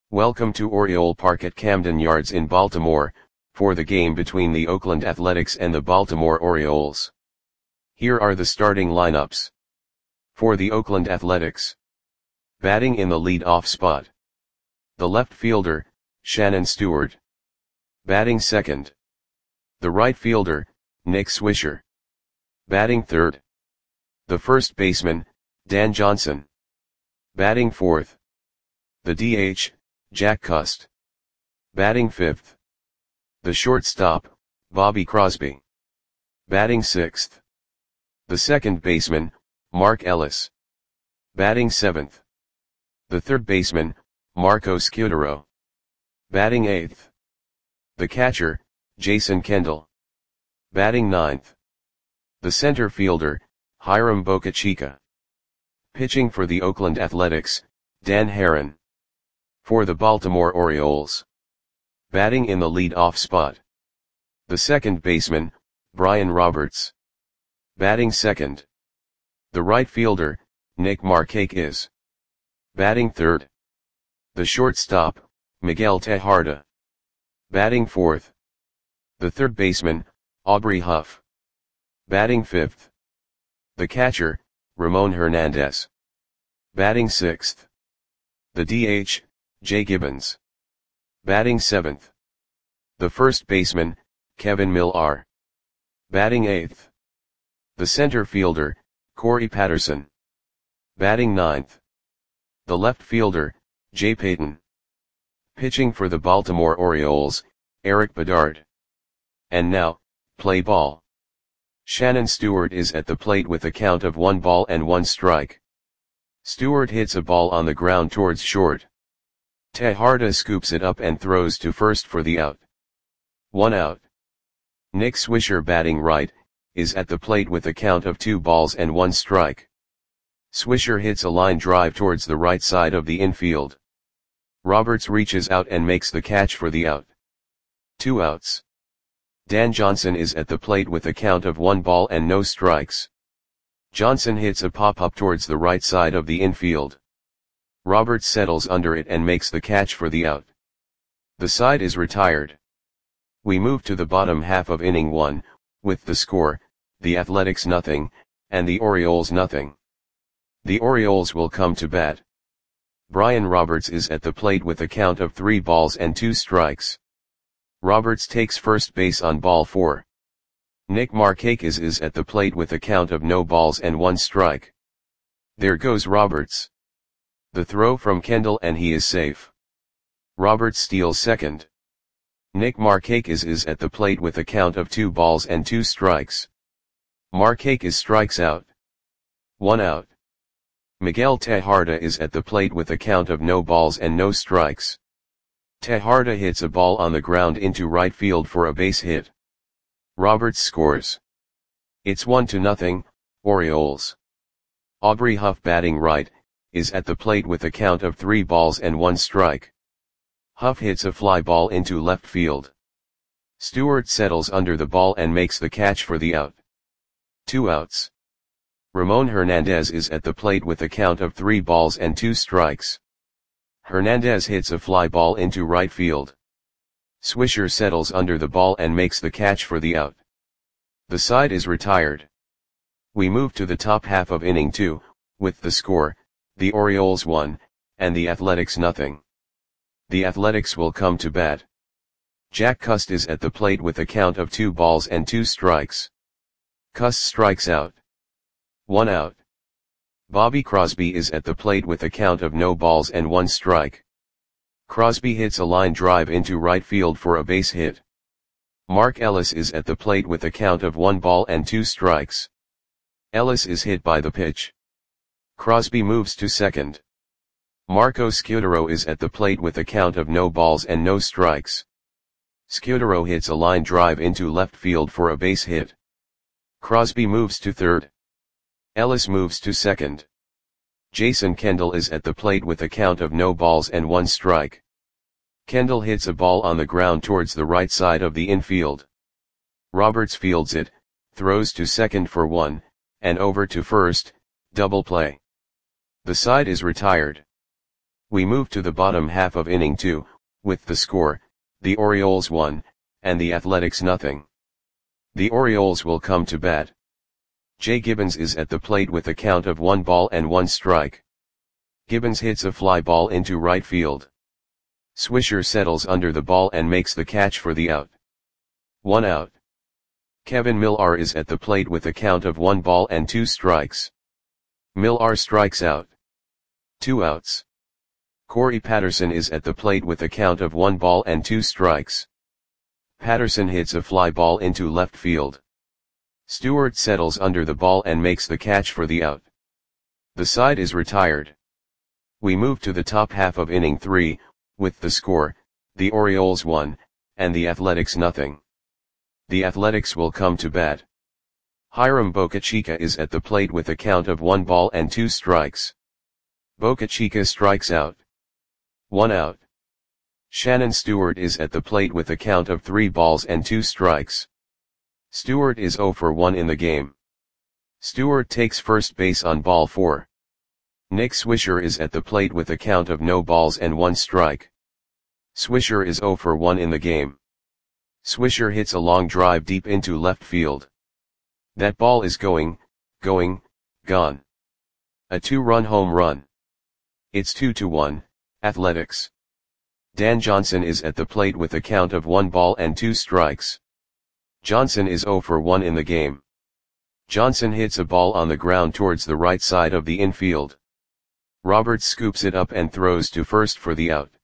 Welcome to Oriole Park at Camden Yards in Baltimore, for the game between the Oakland Athletics and the Baltimore Orioles. Here are the starting lineups. For the Oakland Athletics. Batting in the lead-off spot. The left fielder, Shannon Stewart. Batting second. The right fielder, Nick Swisher. Batting third. The first baseman, Dan Johnson. Batting fourth. The DH, Jack Cust. Batting fifth. The shortstop, Bobby Crosby. Batting sixth. The second baseman, Mark Ellis. Batting seventh. The third baseman, Marco Scutaro. Batting eighth. The catcher, Jason Kendall. Batting ninth. The center fielder, Hiram Bocachica. Pitching for the Oakland Athletics, Dan Haren. For the Baltimore Orioles. Batting in the lead-off spot. The second baseman, Brian Roberts. Batting second. The right fielder, Nick Markakis. Batting third. The shortstop, Miguel Tejada. Batting fourth. The third baseman, Aubrey Huff. Batting fifth. The catcher, Ramon Hernandez. Batting sixth. The DH, Jay Gibbons. Batting seventh. The first baseman, Kevin Millar. Batting eighth. The center fielder, Corey Patterson. Batting ninth. The left fielder, Jay Payton. Pitching for the Baltimore Orioles, Eric Bedard. And now, play ball. Shannon Stewart is at the plate with a count of 1 strike. Stewart hits a ball on the ground towards short. Tejada scoops it up and throws to first for the out. 1 out. Nick Swisher, batting right, is at the plate with a count of 2 strike. Swisher hits a line drive towards the right side of the infield. Roberts reaches out and makes the catch for the out. 2 outs. Dan Johnson is at the plate with a count of 1 strikes. Johnson hits a pop-up towards the right side of the infield. Roberts settles under it and makes the catch for the out. The side is retired. We move to the bottom half of inning 1, with the score, the Athletics 0, and the Orioles 0. The Orioles will come to bat. Brian Roberts is at the plate with a count of 3 strikes. Roberts takes first base on ball 4. Nick Markakis is at the plate with a count of 1 strike. There goes Roberts. The throw from Kendall and he is safe. Roberts steals second. Nick Markakis is at the plate with a count of 2 strikes. Markakis strikes out. 1 out. Miguel Tejada is at the plate with a count of no strikes. Tejada hits a ball on the ground into right field for a base hit. Roberts scores. It's 1-0, Orioles. Aubrey Huff, batting right, is at the plate with a count of 3 strike. Huff hits a fly ball into left field. Stewart settles under the ball and makes the catch for the out. 2 outs. Ramon Hernandez is at the plate with a count of 3 strikes. Hernandez hits a fly ball into right field. Swisher settles under the ball and makes the catch for the out. The side is retired. We move to the top half of inning 2, with the score, the Orioles 1, and the Athletics 0. The Athletics will come to bat. Jack Cust is at the plate with a count of 2 strikes. Cust strikes out. 1 out. Bobby Crosby is at the plate with a count of 1 strike. Crosby hits a line drive into right field for a base hit. Mark Ellis is at the plate with a count of 1 strikes. Ellis is hit by the pitch. Crosby moves to second. Marco Scutaro is at the plate with a count of no strikes. Scutaro hits a line drive into left field for a base hit. Crosby moves to third. Ellis moves to second. Jason Kendall is at the plate with a count of 1 strike. Kendall hits a ball on the ground towards the right side of the infield. Roberts fields it, throws to second for 1, and over to first, double play. The side is retired. We move to the bottom half of inning 2, with the score, the Orioles 1, and the Athletics nothing. The Orioles will come to bat. Jay Gibbons is at the plate with a count of 1 ball and 1 strike. Gibbons hits a fly ball into right field. Swisher settles under the ball and makes the catch for the out. 1 out. Kevin Millar is at the plate with a count of 1 ball and 2 strikes. Millar strikes out. 2 outs. Corey Patterson is at the plate with a count of 1 ball and 2 strikes. Patterson hits a fly ball into left field. Stewart settles under the ball and makes the catch for the out. The side is retired. We move to the top half of inning 3, with the score, the Orioles 1, and the Athletics nothing. The Athletics will come to bat. Hiram Bocachica is at the plate with a count of 1 ball and 2 strikes. Bocachica strikes out. 1 out. Shannon Stewart is at the plate with a count of 3 balls and 2 strikes. Stewart is 0 for 1 in the game. Stewart takes first base on ball 4. Nick Swisher is at the plate with a count of no balls and 1 strike. Swisher is 0 for 1 in the game. Swisher hits a long drive deep into left field. That ball is gone. A 2-run home run. It's 2-1, Athletics. Dan Johnson is at the plate with a count of 1 ball and 2 strikes. Johnson is 0 for 1 in the game. Johnson hits a ball on the ground towards the right side of the infield. Roberts scoops it up and throws to first for the out.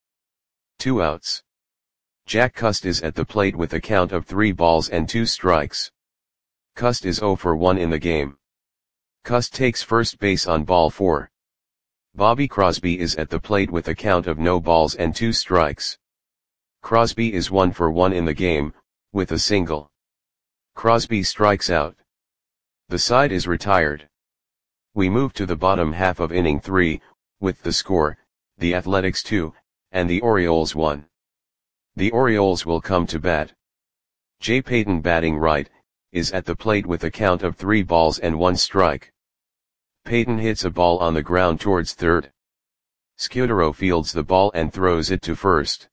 2 outs. Jack Cust is at the plate with a count of 3 balls and 2 strikes. Cust is 0 for 1 in the game. Cust takes first base on ball 4. Bobby Crosby is at the plate with a count of no balls and 2 strikes. Crosby is 1 for 1 in the game, with a single. Crosby strikes out. The side is retired. We move to the bottom half of inning 3, with the score, the Athletics 2, and the Orioles 1. The Orioles will come to bat. Jay Payton, batting right, is at the plate with a count of 3 balls and 1 strike. Payton hits a ball on the ground towards third. Scudero fields the ball and throws it to first.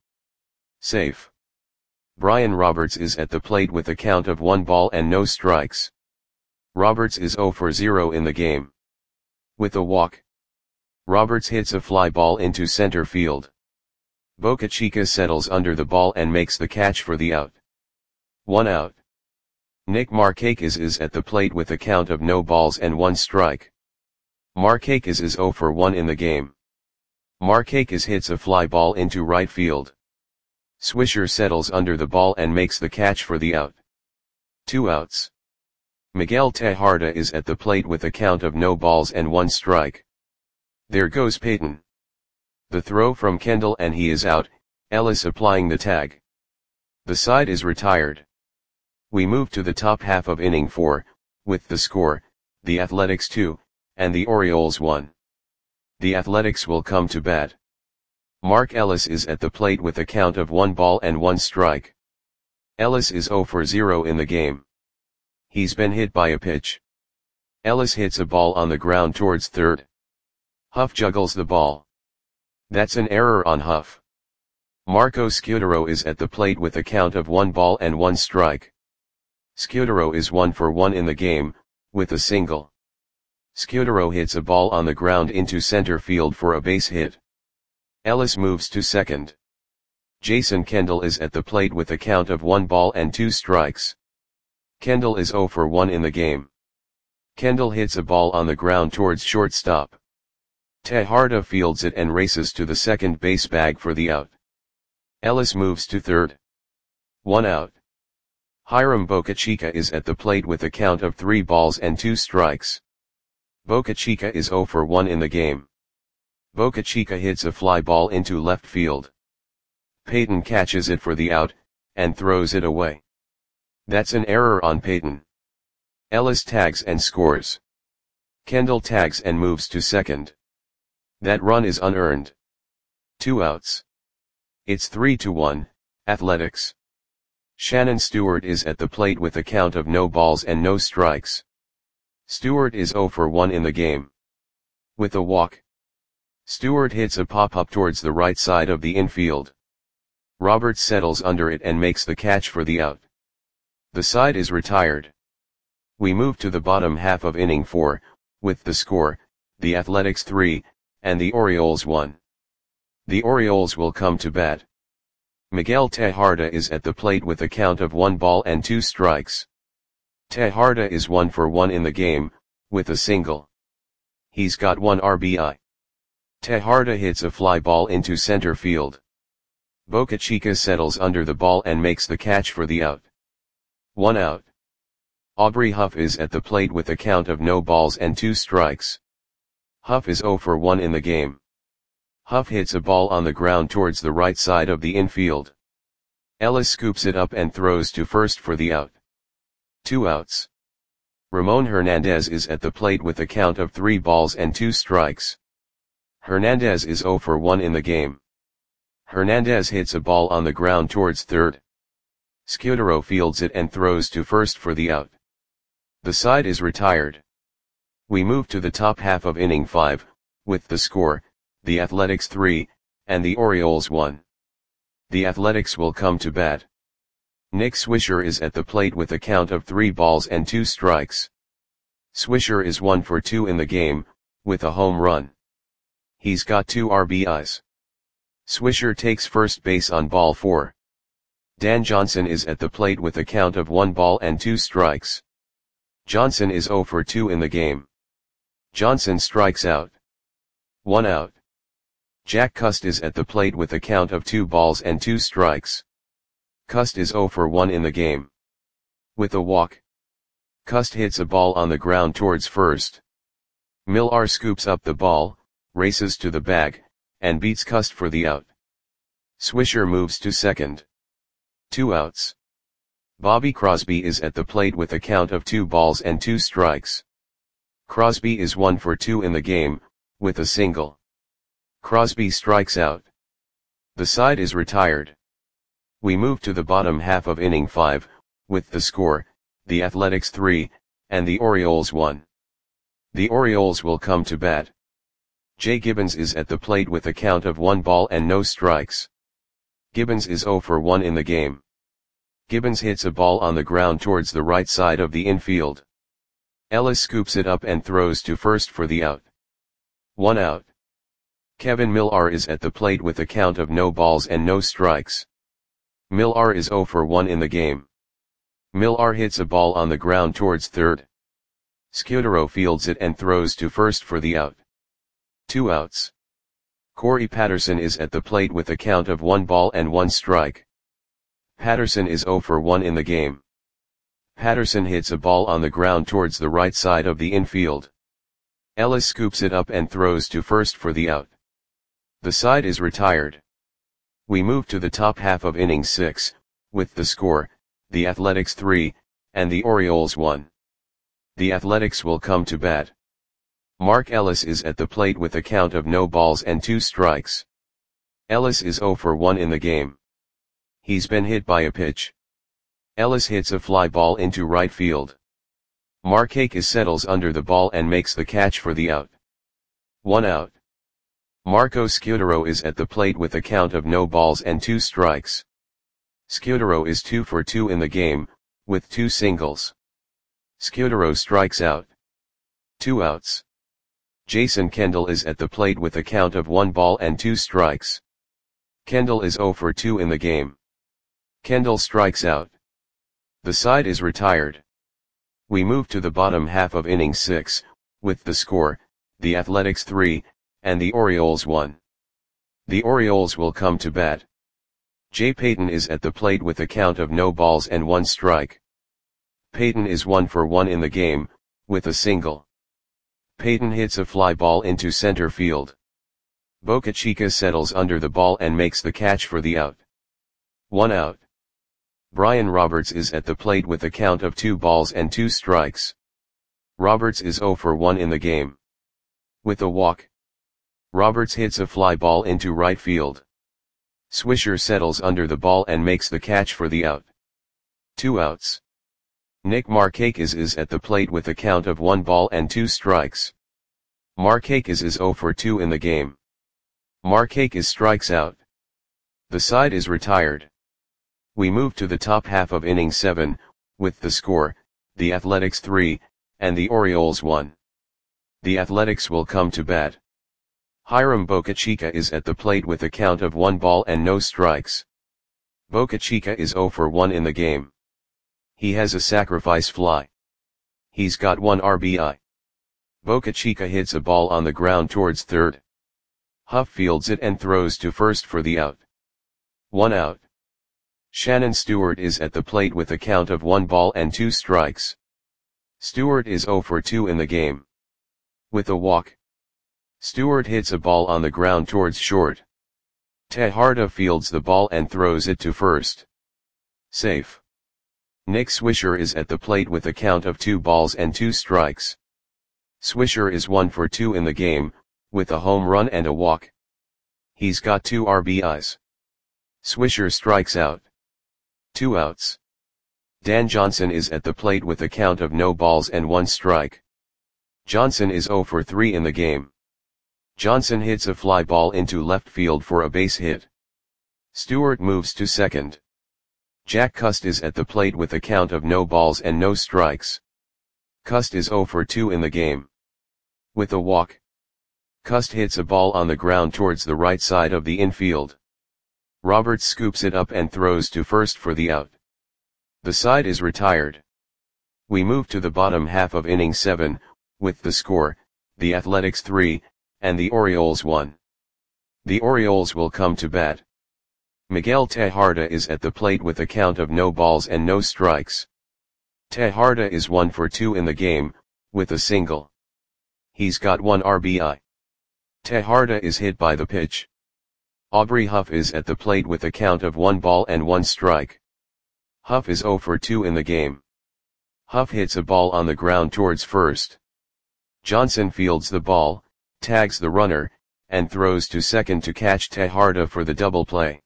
Safe. Brian Roberts is at the plate with a count of 1 ball and no strikes. Roberts is 0 for 0 in the game. With a walk. Roberts hits a fly ball into center field. Bocachica settles under the ball and makes the catch for the out. 1 out. Nick Markakis is at the plate with a count of no balls and 1 strike. Markakis is 0 for 1 in the game. Markakis hits a fly ball into right field. Swisher settles under the ball and makes the catch for the out. 2 outs. Miguel Tejada is at the plate with a count of no balls and 1 strike. There goes Payton. The throw from Kendall and he is out, Ellis applying the tag. The side is retired. We move to the top half of inning 4, with the score, the Athletics 2, and the Orioles 1. The Athletics will come to bat. Mark Ellis is at the plate with a count of 1 ball and 1 strike. Ellis is 0 for 0 in the game. He's been hit by a pitch. Ellis hits a ball on the ground towards third. Huff juggles the ball. That's an error on Huff. Marco Scudero is at the plate with a count of 1 ball and 1 strike. Scudero is 1 for 1 in the game, with a single. Scudero hits a ball on the ground into center field for a base hit. Ellis moves to second. Jason Kendall is at the plate with a count of 1 ball and 2 strikes. Kendall is 0 for 1 in the game. Kendall hits a ball on the ground towards shortstop. Tejada fields it and races to the second base bag for the out. Ellis moves to third. 1 out. Hiram Bocachica is at the plate with a count of 3 balls and 2 strikes. Bocachica is 0 for 1 in the game. Bocachica hits a fly ball into left field. Payton catches it for the out, and throws it away. That's an error on Payton. Ellis tags and scores. Kendall tags and moves to second. That run is unearned. 2 outs. It's 3-1, Athletics. Shannon Stewart is at the plate with a count of no balls and no strikes. Stewart is 0 for 1 in the game. With a walk. Stewart hits a pop-up towards the right side of the infield. Roberts settles under it and makes the catch for the out. The side is retired. We move to the bottom half of inning 4, with the score, the Athletics 3, and the Orioles 1. The Orioles will come to bat. Miguel Tejada is at the plate with a count of 1 ball and 2 strikes. Tejada is 1 for 1 in the game, with a single. He's got 1 RBI. Tejada hits a fly ball into center field. Boca Chica settles under the ball and makes the catch for the out. 1 out. Aubrey Huff is at the plate with a count of no balls and 2 strikes. Huff is 0 for 1 in the game. Huff hits a ball on the ground towards the right side of the infield. Ellis scoops it up and throws to first for the out. 2 outs. Ramon Hernandez is at the plate with a count of 3 balls and 2 strikes. Hernandez is 0 for 1 in the game. Hernandez hits a ball on the ground towards third. Scudero fields it and throws to first for the out. The side is retired. We move to the top half of inning 5, with the score, the Athletics 3, and the Orioles 1. The Athletics will come to bat. Nick Swisher is at the plate with a count of 3 balls and 2 strikes. Swisher is 1 for 2 in the game, with a home run. He's got 2 RBIs. Swisher takes first base on ball 4. Dan Johnson is at the plate with a count of 1 ball and 2 strikes. Johnson is 0 for 2 in the game. Johnson strikes out. 1 out. Jack Cust is at the plate with a count of 2 balls and 2 strikes. Cust is 0 for 1 in the game. With a walk. Cust hits a ball on the ground towards first. Millar scoops up the ball, races to the bag, and beats Cust for the out. Swisher moves to second. 2 outs. Bobby Crosby is at the plate with a count of 2 balls and 2 strikes. Crosby is 1 for 2 in the game, with a single. Crosby strikes out. The side is retired. We move to the bottom half of inning 5, with the score, the Athletics 3, and the Orioles 1. The Orioles will come to bat. Jay Gibbons is at the plate with a count of 1 ball and no strikes. Gibbons is 0 for 1 in the game. Gibbons hits a ball on the ground towards the right side of the infield. Ellis scoops it up and throws to first for the out. 1 out. Kevin Millar is at the plate with a count of no balls and no strikes. Millar is 0 for 1 in the game. Millar hits a ball on the ground towards third. Scudero fields it and throws to first for the out. 2 outs. Corey Patterson is at the plate with a count of 1 ball and 1 strike. Patterson is 0 for 1 in the game. Patterson hits a ball on the ground towards the right side of the infield. Ellis scoops it up and throws to first for the out. The side is retired. We move to the top half of inning 6, with the score, the Athletics 3, and the Orioles 1. The Athletics will come to bat. Mark Ellis is at the plate with a count of no balls and 2 strikes. Ellis is 0 for 1 in the game. He's been hit by a pitch. Ellis hits a fly ball into right field. Markakis settles under the ball and makes the catch for the out. 1 out. Marco Scudero is at the plate with a count of no balls and 2 strikes. Scudero is 2 for 2 in the game, with 2 singles. Scudero strikes out. 2 outs. Jason Kendall is at the plate with a count of 1 ball and 2 strikes. Kendall is 0 for 2 in the game. Kendall strikes out. The side is retired. We move to the bottom half of inning 6, with the score, the Athletics 3, and the Orioles 1. The Orioles will come to bat. Jay Payton is at the plate with a count of no balls and 1 strike. Payton is 1 for 1 in the game, with a single. Payton hits a fly ball into center field. Boca Chica settles under the ball and makes the catch for the out. 1 out. Brian Roberts is at the plate with a count of 2 balls and 2 strikes. Roberts is 0 for 1 in the game. With a walk. Roberts hits a fly ball into right field. Swisher settles under the ball and makes the catch for the out. 2 outs. Nick Markakis is at the plate with a count of 1 ball and 2 strikes. Markakis is 0 for 2 in the game. Markakis strikes out. The side is retired. We move to the top half of inning 7, with the score, the Athletics 3, and the Orioles 1. The Athletics will come to bat. Hiram Bocachica is at the plate with a count of 1 ball and no strikes. Bocachica is 0 for 1 in the game. He has a sacrifice fly. He's got 1 RBI. Bocachica hits a ball on the ground towards third. Huff fields it and throws to first for the out. 1 out. Shannon Stewart is at the plate with a count of 1 ball and 2 strikes. Stewart is 0 for 2 in the game. With a walk, Stewart hits a ball on the ground towards short. Tejada fields the ball and throws it to first. Safe. Nick Swisher is at the plate with a count of 2 balls and 2 strikes. Swisher is 1 for 2 in the game, with a home run and a walk. He's got 2 RBIs. Swisher strikes out. 2 outs. Dan Johnson is at the plate with a count of no balls and 1 strike. Johnson is 0 for 3 in the game. Johnson hits a fly ball into left field for a base hit. Stewart moves to second. Jack Cust is at the plate with a count of no balls and no strikes. Cust is 0 for 2 in the game. With a walk, Cust hits a ball on the ground towards the right side of the infield. Roberts scoops it up and throws to first for the out. The side is retired. We move to the bottom half of inning 7, with the score, the Athletics 3, and the Orioles 1. The Orioles will come to bat. Miguel Tejada is at the plate with a count of no balls and no strikes. Tejada is 1 for 2 in the game, with a single. He's got 1 RBI. Tejada is hit by the pitch. Aubrey Huff is at the plate with a count of 1 ball and 1 strike. Huff is 0 for 2 in the game. Huff hits a ball on the ground towards first. Johnson fields the ball, tags the runner, and throws to second to catch Tejada for the double play.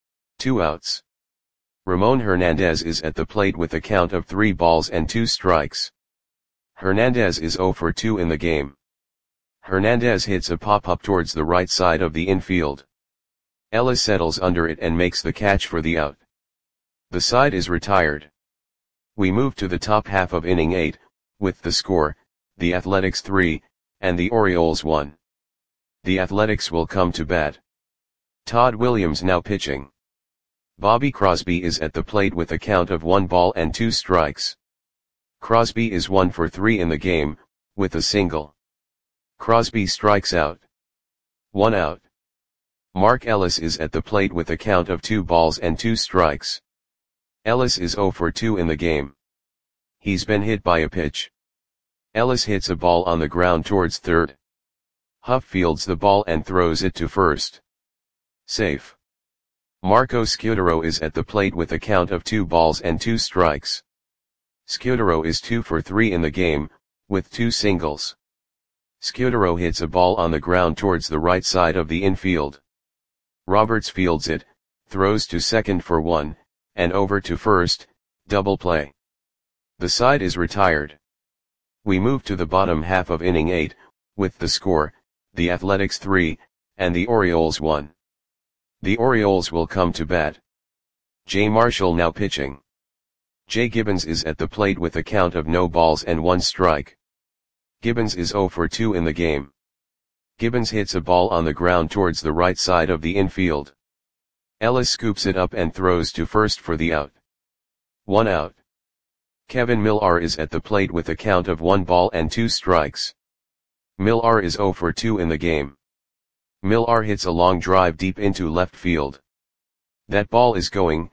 2 outs. Ramon Hernandez is at the plate with a count of 3 balls and 2 strikes. Hernandez is 0 for 2 in the game. Hernandez hits a pop-up towards the right side of the infield. Ellis settles under it and makes the catch for the out. The side is retired. We move to the top half of inning 8, with the score, the Athletics 3, and the Orioles 1. The Athletics will come to bat. Todd Williams now pitching. Bobby Crosby is at the plate with a count of 1 ball and 2 strikes. Crosby is 1 for 3 in the game, with a single. Crosby strikes out. 1 out. Mark Ellis is at the plate with a count of 2 balls and 2 strikes. Ellis is 0 for 2 in the game. He's been hit by a pitch. Ellis hits a ball on the ground towards third. Huff fields the ball and throws it to first. Safe. Marco Scudero is at the plate with a count of 2 balls and 2 strikes. Scudero is 2 for 3 in the game, with 2 singles. Scudero hits a ball on the ground towards the right side of the infield. Roberts fields it, throws to second for 1, and over to first, double play. The side is retired. We move to the bottom half of inning 8, with the score, the Athletics 3, and the Orioles 1. The Orioles will come to bat. Jay Marshall now pitching. Jay Gibbons is at the plate with a count of no balls and 1 strike. Gibbons is 0 for 2 in the game. Gibbons hits a ball on the ground towards the right side of the infield. Ellis scoops it up and throws to first for the out. 1 out. Kevin Millar is at the plate with a count of 1 ball and 2 strikes. Millar is 0 for 2 in the game. Millar hits a long drive deep into left field. That ball is gone.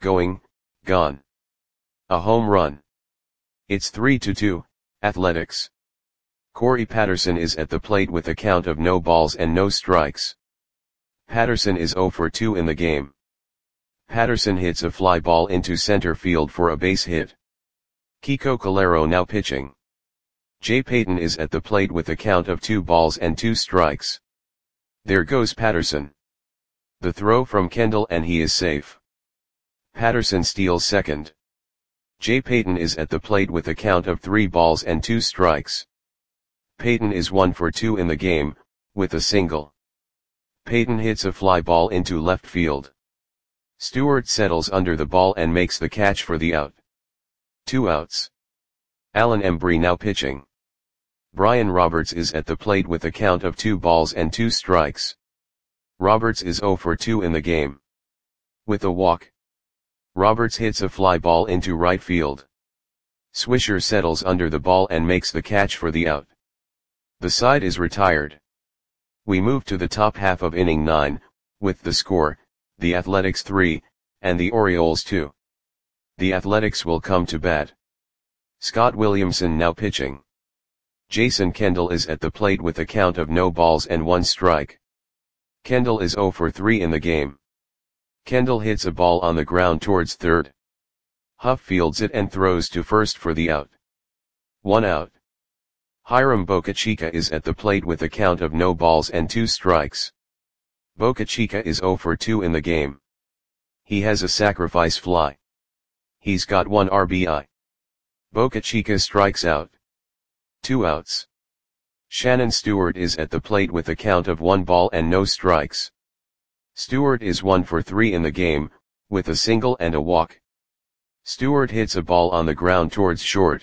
A home run. It's 3-2, Athletics. Corey Patterson is at the plate with a count of no balls and no strikes. Patterson is 0 for 2 in the game. Patterson hits a fly ball into center field for a base hit. Kiko Calero now pitching. Jay Payton is at the plate with a count of 2 balls and 2 strikes. There goes Patterson. The throw from Kendall and he is safe. Patterson steals second. Jay Payton is at the plate with a count of 3 balls and 2 strikes. Payton is 1 for 2 in the game, with a single. Peyton hits a fly ball into left field. Stewart settles under the ball and makes the catch for the out. 2 outs. Alan Embry now pitching. Brian Roberts is at the plate with a count of 2 balls and 2 strikes. Roberts is 0 for 2 in the game. With a walk, Roberts hits a fly ball into right field. Swisher settles under the ball and makes the catch for the out. The side is retired. We move to the top half of inning 9, with the score, the Athletics 3, and the Orioles 2. The Athletics will come to bat. Scott Williamson now pitching. Jason Kendall is at the plate with a count of no balls and 1 strike. Kendall is 0 for 3 in the game. Kendall hits a ball on the ground towards third. Huff fields it and throws to first for the out. 1 out. Hiram Bocachica is at the plate with a count of no balls and 2 strikes. Bocachica is 0 for 2 in the game. He has a sacrifice fly. He's got 1 RBI. Bocachica strikes out. 2 outs. Shannon Stewart is at the plate with a count of 1 ball and no strikes. Stewart is 1 for 3 in the game, with a single and a walk. Stewart hits a ball on the ground towards short.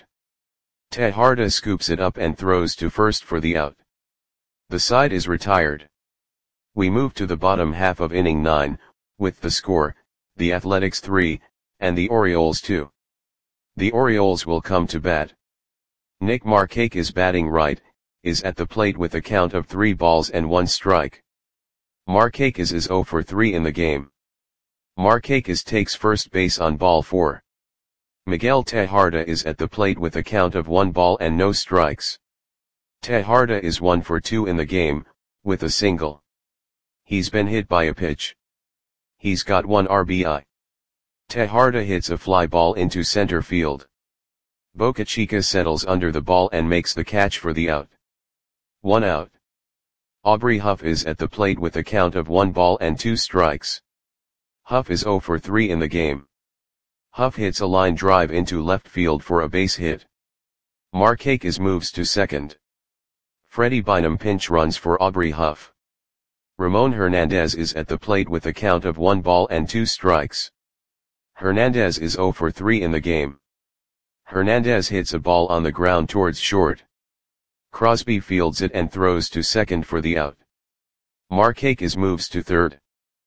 Tejada scoops it up and throws to first for the out. The side is retired. We move to the bottom half of inning 9, with the score, the Athletics 3, and the Orioles 2. The Orioles will come to bat. Nick Markakis is batting right, is at the plate with a count of 3 balls and 1 strike. Markakis is 0 for 3 in the game. Markakis takes first base on ball 4. Miguel Tejada is at the plate with a count of 1 ball and no strikes. Tejada is 1 for 2 in the game, with a single. He's been hit by a pitch. He's got 1 RBI. Tejada hits a fly ball into center field. Bocachica settles under the ball and makes the catch for the out. 1 out. Aubrey Huff is at the plate with a count of 1 ball and 2 strikes. Huff is 0 for 3 in the game. Huff hits a line drive into left field for a base hit. Markakis moves to second. Freddie Bynum pinch runs for Aubrey Huff. Ramon Hernandez is at the plate with a count of 1 ball and 2 strikes. Hernandez is 0 for 3 in the game. Hernandez hits a ball on the ground towards short. Crosby fields it and throws to second for the out. Markakis moves to third.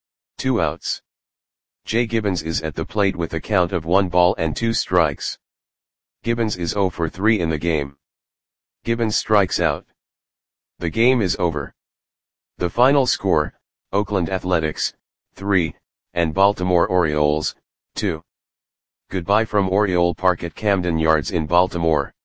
2 outs. Jay Gibbons is at the plate with a count of 1 ball and 2 strikes. Gibbons is 0 for 3 in the game. Gibbons strikes out. The game is over. The final score, Oakland Athletics, 3, and Baltimore Orioles, 2. Goodbye from Oriole Park at Camden Yards in Baltimore.